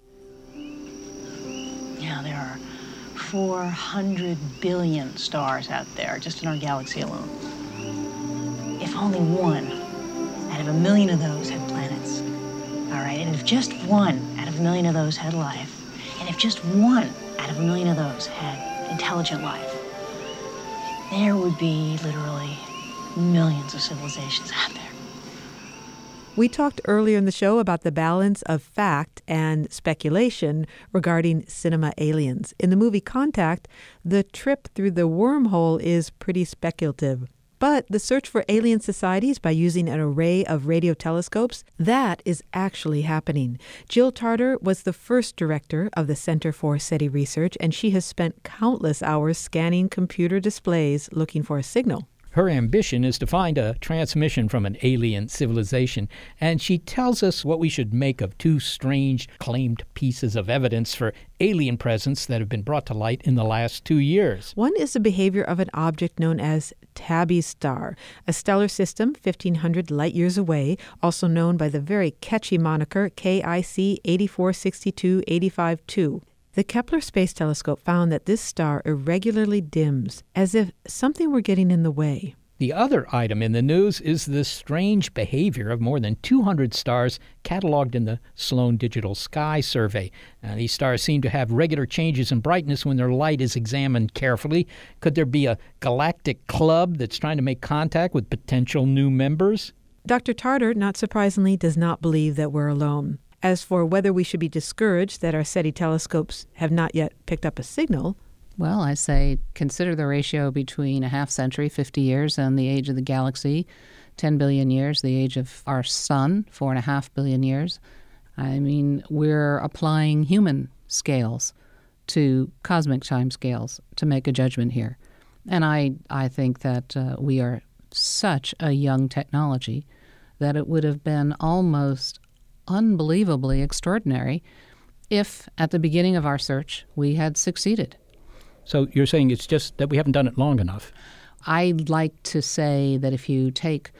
Yeah, there are four hundred billion stars out there just in our galaxy alone. If only one out of a million of those had planets, all right, and if just one out of a million of those had life, and if just one out of a million of those had intelligent life, there would be literally millions of civilizations out there. We talked earlier in the show about the balance of fact and speculation regarding cinema aliens. In the movie Contact, the trip through the wormhole is pretty speculative. But the search for alien societies by using an array of radio telescopes, that is actually happening. Jill Tarter was the first director of the Center for SETI Research, and she has spent countless hours scanning computer displays looking for a signal. Her ambition is to find a transmission from an alien civilization, and she tells us what we should make of two strange claimed pieces of evidence for alien presence that have been brought to light in the last two years. One is the behavior of an object known as Tabby's star, a stellar system fifteen hundred light-years away, also known by the very catchy moniker K I C eighty-four sixty-two eighty-five two. The Kepler Space Telescope found that this star irregularly dims, as if something were getting in the way. The other item in the news is the strange behavior of more than two hundred stars cataloged in the Sloan Digital Sky Survey. Now, these stars seem to have regular changes in brightness when their light is examined carefully. Could there be a galactic club that's trying to make contact with potential new members? Doctor Tarter, not surprisingly, does not believe that we're alone. As for whether we should be discouraged that our SETI telescopes have not yet picked up a signal, well, I say consider the ratio between a half century, fifty years, and the age of the galaxy, ten billion years, the age of our sun, four and a half billion years. I mean, we're applying human scales to cosmic time scales to make a judgment here. And I, I think that uh, we are such a young technology that it would have been almost unbelievably extraordinary if, at the beginning of our search, we had succeeded. So you're saying it's just that we haven't done it long enough? I'd like to say that if you take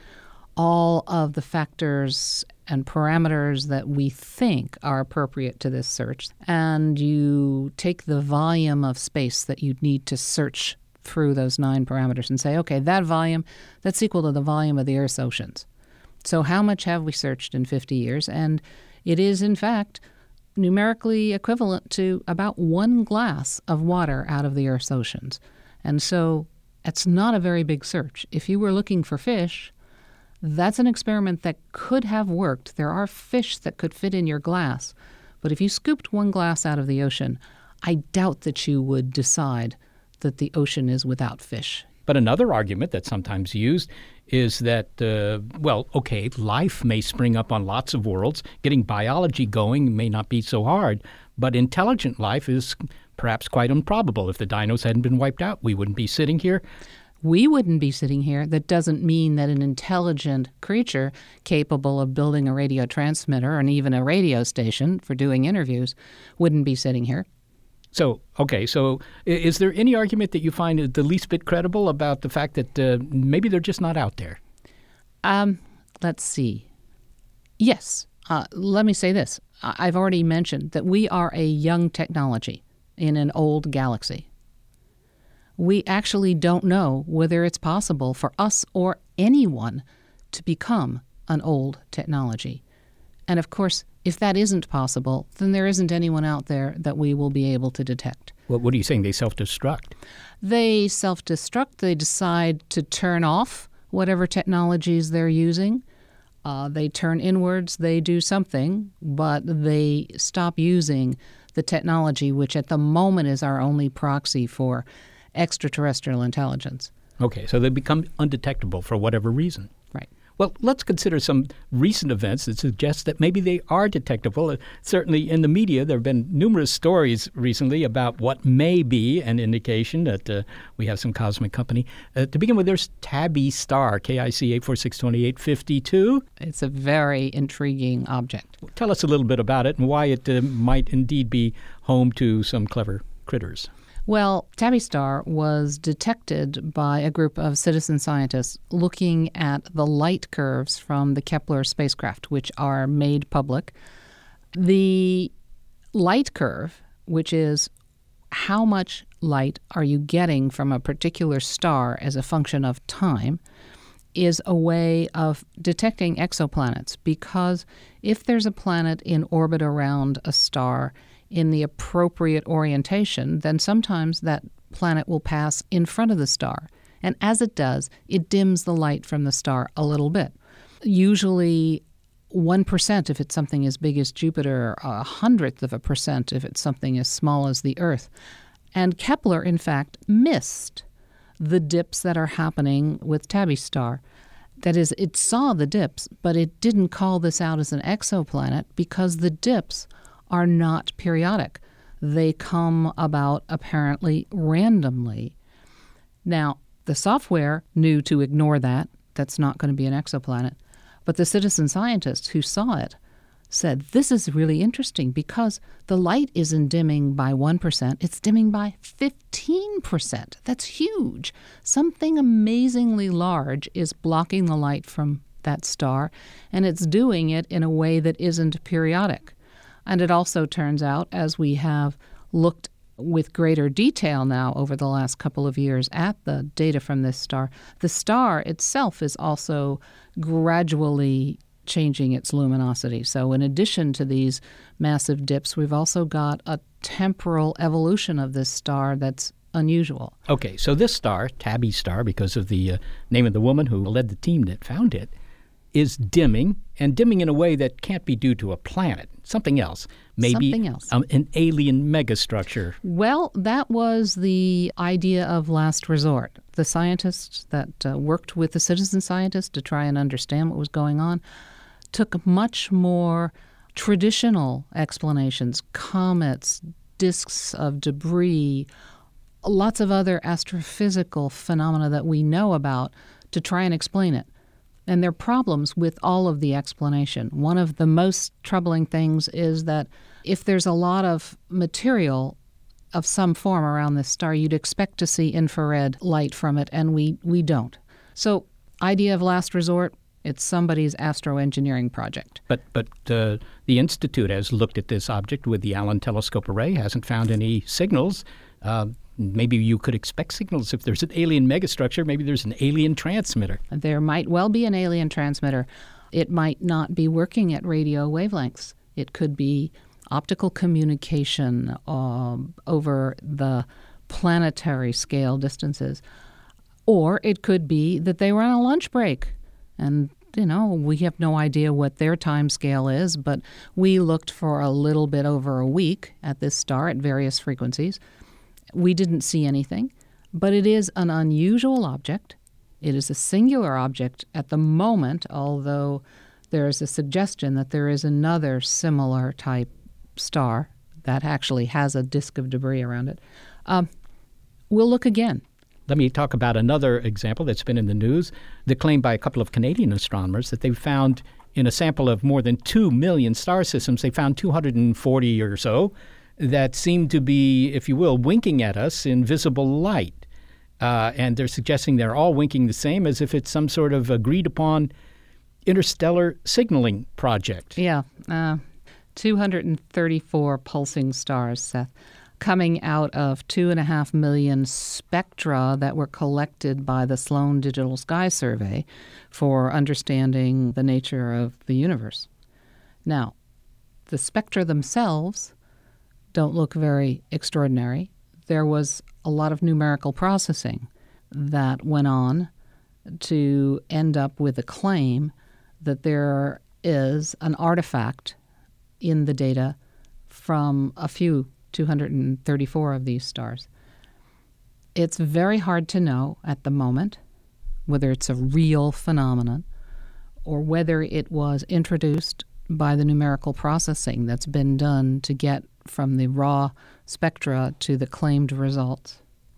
all of the factors and parameters that we think are appropriate to this search, and you take the volume of space that you need to search through those nine parameters and say, okay, that volume, that's equal to the volume of the Earth's oceans. So how much have we searched in fifty years? And it is, in fact, numerically equivalent to about one glass of water out of the Earth's oceans. And so it's not a very big search. If you were looking for fish, that's an experiment that could have worked. There are fish that could fit in your glass. But if you scooped one glass out of the ocean, I doubt that you would decide that the ocean is without fish. But another argument that's sometimes used is that, uh, well, okay, life may spring up on lots of worlds. Getting biology going may not be so hard, but intelligent life is perhaps quite improbable. If the dinos hadn't been wiped out, we wouldn't be sitting here. We wouldn't be sitting here. That doesn't mean that an intelligent creature capable of building a radio transmitter and even a radio station for doing interviews wouldn't be sitting here. So, okay, so is there any argument that you find the least bit credible about the fact that uh, maybe they're just not out there? Um, let's see. Yes. Uh, let me say this. I've already mentioned that we are a young technology in an old galaxy. We actually don't know whether it's possible for us or anyone to become an old technology. And of course, if that isn't possible, then there isn't anyone out there that we will be able to detect. Well, what are you saying? They self-destruct? They self-destruct. They decide to turn off whatever technologies they're using. Uh, they turn inwards. They do something, but they stop using the technology, which at the moment is our only proxy for extraterrestrial intelligence. Okay, so they become undetectable for whatever reason. Right. Well, let's consider some recent events that suggest that maybe they are detectable. Uh, certainly in the media, there have been numerous stories recently about what may be an indication that uh, we have some cosmic company. Uh, to begin with, there's Tabby Star, K I C eight four six two eight five two. It's a very intriguing object. Tell us a little bit about it and why it uh, might indeed be home to some clever critters. Well, Tabby Star was detected by a group of citizen scientists looking at the light curves from the Kepler spacecraft, which are made public. The light curve, which is how much light are you getting from a particular star as a function of time, is a way of detecting exoplanets, because if there's a planet in orbit around a star in the appropriate orientation, then sometimes that planet will pass in front of the star. And as it does, it dims the light from the star a little bit. Usually one percent if it's something as big as Jupiter, a hundredth of a percent if it's something as small as the Earth. And Kepler, in fact, missed the dips that are happening with Tabby Star. That is, it saw the dips, but it didn't call this out as an exoplanet because the dips are not periodic. They come about apparently randomly. Now, The software knew to ignore that. That's not going to be an exoplanet. But the citizen scientists who saw it said, this is really interesting because the light isn't dimming by one percent, it's dimming by fifteen percent. That's huge. Something amazingly large is blocking the light from that star, and it's doing it in a way that isn't periodic. And it also turns out, as we have looked with greater detail now over the last couple of years at the data from this star, the star itself is also gradually changing its luminosity. So in addition to these massive dips, we've also got a temporal evolution of this star that's unusual. Okay, so this star, Tabby star, because of the uh, name of the woman who led the team that found it, is dimming, and dimming in a way that can't be due to a planet, something else. Maybe something else. Um, an alien megastructure. Well, that was the idea of last resort. The scientists that uh, worked with the citizen scientists to try and understand what was going on took much more traditional explanations, comets, disks of debris, lots of other astrophysical phenomena that we know about to try and explain it. And there are problems with all of the explanation. One of the most troubling things is that if there's a lot of material of some form around this star, you'd expect to see infrared light from it, and we, we don't. So, idea of last resort, it's somebody's astroengineering project. But but uh, the Institute has looked at this object with the Allen Telescope Array, hasn't found any signals. Uh, maybe you could expect signals. If there's an alien megastructure, maybe there's an alien transmitter. There might well be an alien transmitter. It might not be working at radio wavelengths. It could be optical communication uh, over the planetary scale distances. Or it could be that they were on a lunch break. And, you know, we have no idea what their time scale is, but we looked for a little bit over a week at this star at various frequencies. We didn't see anything, but it is an unusual object. It is a singular object at the moment, although there is a suggestion that there is another similar type star that actually has a disk of debris around it. Um, we'll look again. Let me talk about another example that's been in the news, the claim by a couple of Canadian astronomers that they found in a sample of more than two million star systems, they found two hundred forty or so that seem to be, if you will, winking at us in visible light. Uh, and they're suggesting they're all winking the same, as if it's some sort of agreed-upon interstellar signaling project. Yeah, uh, two hundred thirty-four pulsing stars, Seth, coming out of two and a half million spectra that were collected by the Sloan Digital Sky Survey for understanding the nature of the universe. Now, the spectra themselves don't look very extraordinary. There was a lot of numerical processing that went on to end up with a claim that there is an artifact in the data from a few two hundred thirty-four of these stars. It's very hard to know at the moment whether it's a real phenomenon or whether it was introduced by the numerical processing that's been done to get from the raw spectra to the claimed results.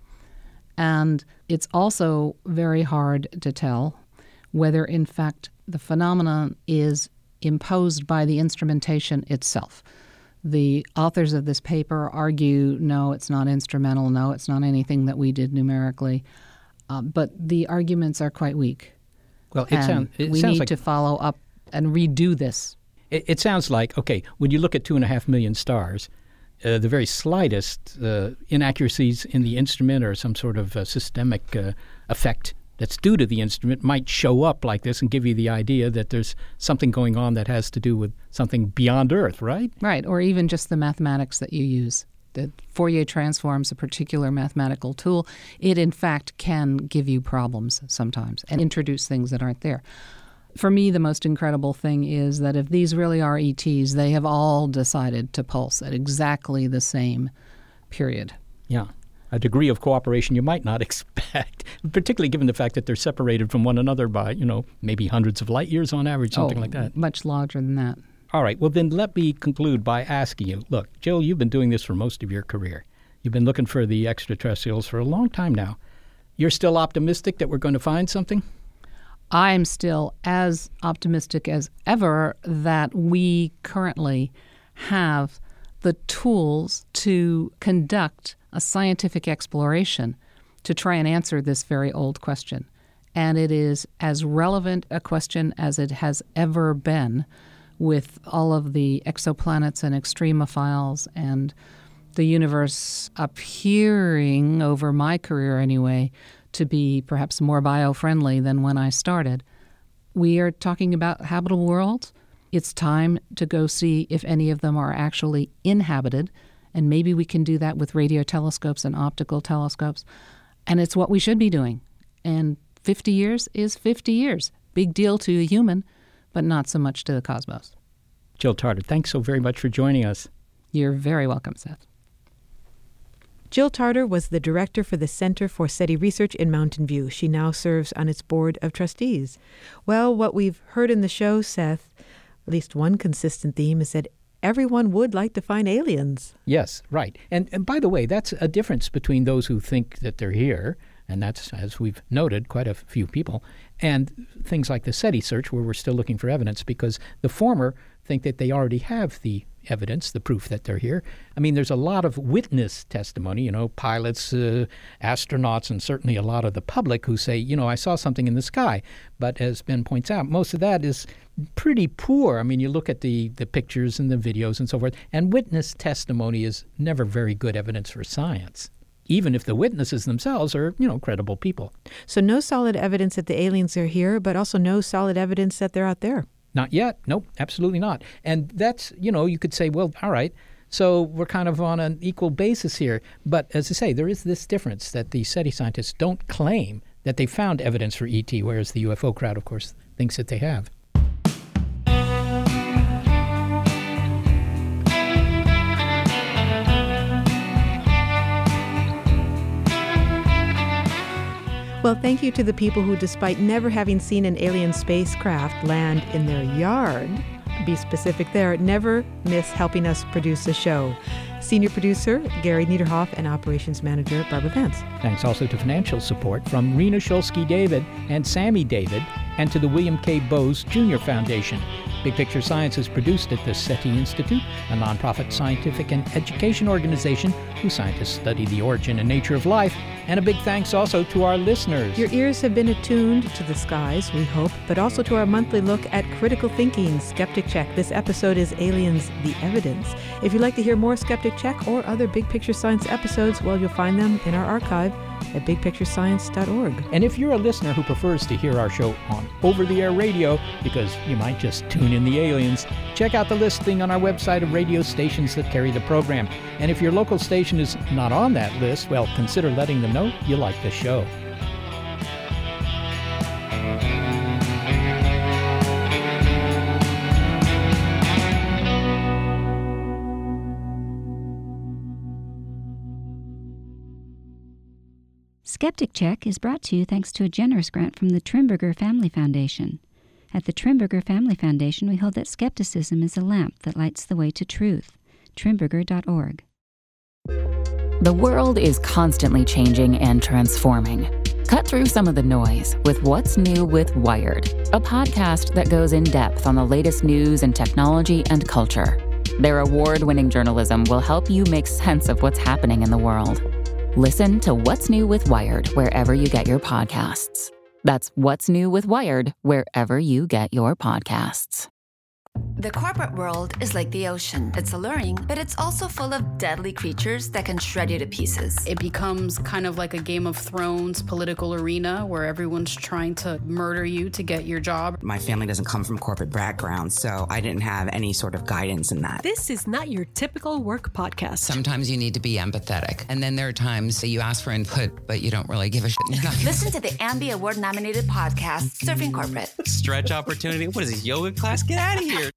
And it's also very hard to tell whether, in fact, the phenomenon is imposed by the instrumentation itself. The authors of this paper argue, no, it's not instrumental, no, it's not anything that we did numerically. Uh, but the arguments are quite weak. Well, it, sound, it we sounds need like to follow up and redo this. It, it sounds like, okay, when you look at two and a half million stars, uh, the very slightest uh, inaccuracies in the instrument or some sort of uh, systemic uh, effect that's due to the instrument might show up like this and give you the idea that there's something going on that has to do with something beyond Earth, right? Right, or even just the mathematics that you use. The Fourier transform's a particular mathematical tool. It, in fact, can give you problems sometimes and introduce things that aren't there. For me, the most incredible thing is that if these really are E Ts, they have all decided to pulse at exactly the same period. Yeah. A degree of cooperation you might not expect, particularly given the fact that they're separated from one another by, you know, maybe hundreds of light years on average, something oh, like that. Much larger than that. All right. Well, then let me conclude by asking you, look, Jill, you've been doing this for most of your career. You've been looking for the extraterrestrials for a long time now. You're still optimistic that we're going to find something? I'm still as optimistic as ever that we currently have the tools to conduct a scientific exploration to try and answer this very old question. And it is as relevant a question as it has ever been, with all of the exoplanets and extremophiles and the universe appearing, over my career anyway, to be perhaps more bio-friendly than when I started. We are talking about habitable worlds. It's time to go see if any of them are actually inhabited, and maybe we can do that with radio telescopes and optical telescopes. And it's what we should be doing. And fifty years is fifty years. Big deal to a human, but not so much to the cosmos. Jill Tarter, thanks so very much for joining us. You're very welcome, Seth. Jill Tarter was the director for the Center for SETI Research in Mountain View. She now serves on its board of trustees. Well, what we've heard in the show, Seth, at least one consistent theme is that everyone would like to find aliens. Yes, right. And, and by the way, that's a difference between those who think that they're here, and that's, as we've noted, quite a few people, and things like the SETI search, where we're still looking for evidence, because the former think that they already have the evidence, the proof that they're here. I mean, there's a lot of witness testimony, you know, pilots, uh, astronauts, and certainly a lot of the public who say, you know, I saw something in the sky. But as Ben points out, most of that is pretty poor. I mean, you look at the, the pictures and the videos and so forth, and witness testimony is never very good evidence for science, even if the witnesses themselves are, you know, credible people. So no solid evidence that the aliens are here, but also no solid evidence that they're out there. Not yet. Nope, absolutely not. And that's, you know, you could say, well, all right, so we're kind of on an equal basis here. But as I say, there is this difference that the SETI scientists don't claim that they found evidence for E T, whereas the U F O crowd, of course, thinks that they have. Well, thank you to the people who, despite never having seen an alien spacecraft land in their yard, be specific there, never miss helping us produce the show. Senior producer Gary Niederhoff and operations manager Barbara Vance. Thanks also to financial support from Rena Shulsky-David and Sammy David, and to the William K. Bowes Junior Foundation. Big Picture Science is produced at the SETI Institute, a nonprofit scientific and education organization whose scientists study the origin and nature of life. And a big thanks also to our listeners. Your ears have been attuned to the skies, we hope, but also to our monthly look at critical thinking, Skeptic Check. This episode is Aliens, the Evidence. If you'd like to hear more Skeptic Check or other Big Picture Science episodes, well, you'll find them in our archive at big picture science dot org. And if you're a listener who prefers to hear our show on over-the-air radio, because you might just tune in the aliens, check out the listing on our website of radio stations that carry the program. And if your local station is not on that list, well, consider letting them know you like the show. Skeptic Check is brought to you thanks to a generous grant from the Trimberger Family Foundation. At the Trimberger Family Foundation, we hold that skepticism is a lamp that lights the way to truth. trimberger dot org. The world is constantly changing and transforming. Cut through some of the noise with What's New with Wired, a podcast that goes in depth on the latest news and technology and culture. Their award-winning journalism will help you make sense of what's happening in the world. Listen to What's New with Wired wherever you get your podcasts. That's What's New with Wired wherever you get your podcasts. The corporate world is like the ocean. It's alluring, but it's also full of deadly creatures that can shred you to pieces. It becomes kind of like a Game of Thrones political arena where everyone's trying to murder you to get your job. My family doesn't come from corporate background, so I didn't have any sort of guidance in that. This is not your typical work podcast. Sometimes you need to be empathetic, and then there are times that you ask for input, but you don't really give a shit. Listen to the Ambie Award-nominated podcast, Surfing Corporate. Stretch opportunity? What is this, yoga class? Get out of here.